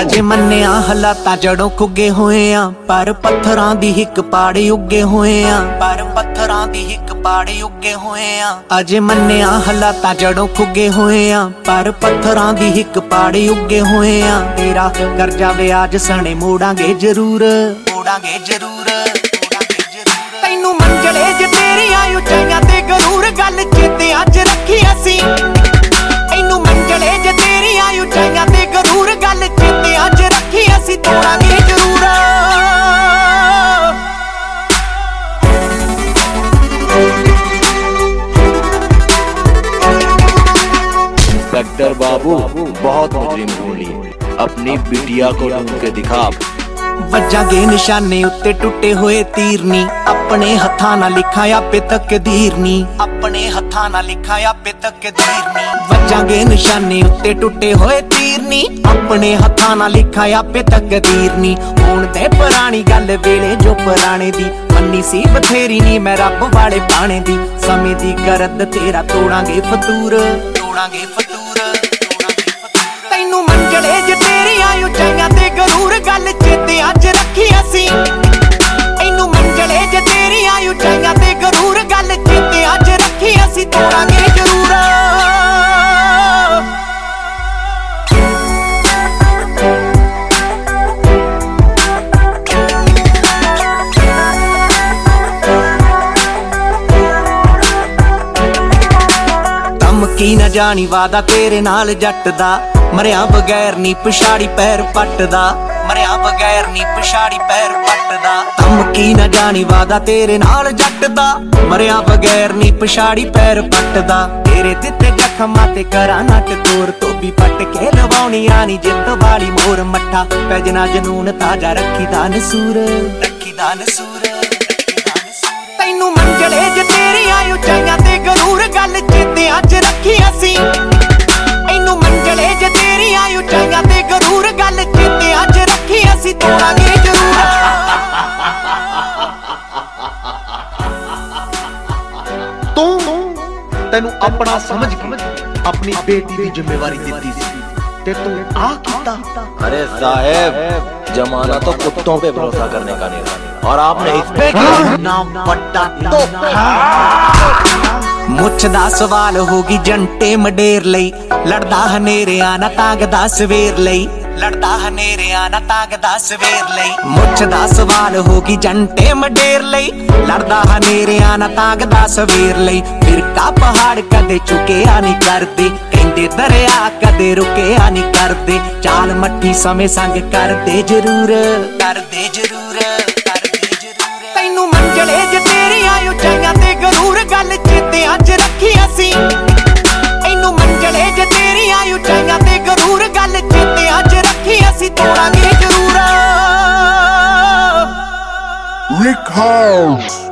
अजे मन्निया हालातां जड़ों खुगे होए आ, पर पत्थरां दी हिक पाड़े उगे होए आ, पर पत्थरां दी हिक पाड़े उगे होए आ। अजे मन्निया हालातां जड़ों खुगे होए आ, पर पत्थरां दी हिक पाड़े उगे होए आ। तेरा कर्जा ब्याज सने मोड़ांगे जरूर, मोड़ांगे जरूर। तैनू मंजले ज तेरियां उचाइयां ते गरूर, गल चेते अज रखी असी। तैनू मंजले ज तेरियां उचाइयां ते गरूर, गल चेते अज रखी असी, तोड़ांगे जरूर। इंस्पेक्टर बाबू बहुत मुजरिम ढूंढ लिए, अपनी बिटिया को ढूंढ के दिखा। वजांगे निशाने उत्ते टुटे होए तीर नी, अपने हत्थां नाल लिखा आपे तकदीर नी, अपने हत्थां नाल लिखा आपे तकदीर नी। वजांगे निशाने उत्ते टुटे होए तीर नी, अपने हत्थां नाल लिखा आपे तकदीर नी। हुण दे पुरानी गल वेले जो पुराने दी, मन्नी सी बथेरी नी मैं रब वाले पाने दी। समय दी गरद तेरा तोड़ांगे फतूर, तोड़ांगे फतूर। तैनू मंजले ज तेरियां उचाइयां ते गरूर, गल चेते अज रखी असी। तैनू मंजले ज तेरियां उचाइयां ते गरूर, गल चेते अज रखी असी, तोड़ांगे जरूर। धमकी न जानी वादा तेरे नाल जट दा, मरिया बगैर नी पिछाड़ी पैर पटदा, मरिया बगैर नी पिछाड़ी पैर पटदा। धमकी न जानी वादा तेरे नाल जट दा, मरिया बगैर नी पिछाड़ी पैर पटदा। तेरे दिते जख्मां ते करा नट तोर, तो भी पट के लवाउणी आनी जिंद वाली मोर। मट्ठा पैजना जनून ताजा रखी दा नसूर, रखी दा नसूर। तैनू मंजले ज तेरियां उचाइयां ते गरूर, गल चेते अज रखी असी। तैनू मंजले ज तेरियां उचाइयां ते गरूर, गल चेते अज रखी असी, तोड़ांगे जरूर। तेनू अपना समझ के अपनी बेटी की जिम्मेवारी दी सी, ते तू आ कीता। अरे साहब, जमाना तो कुत्तों पे भरोसा करने का नहीं, और आपने इस पे नाम पट्टा तो मुछ दा सवाल होगी जंटे मडेर लई, लड़दा हनेरे आना तांगदा सवेर लई, लड़दा हनेरे आना तांगदा सवेर लई। मुछ दा सवाल होगी जंटे मडेर लई, लड़दा हनेरे आना तांगदा सवेर लई। फिरका पहाड़ कदे चुके आनी करदे, कहंदे दरिया कदे रुके आनी करदे। चाल मट्ठी समय संग करदे जरूर, करदे जरूर, करदे जरूर। तैनू मंजले ज तेरियां उचाइयां ते गरूर, गल चेते अज रखी असी। तैनू मंजले ज तेरियां उचाइयां ते गरूर, गल चेते अज रखी असी, तोड़ांगे जरूर। Rick House.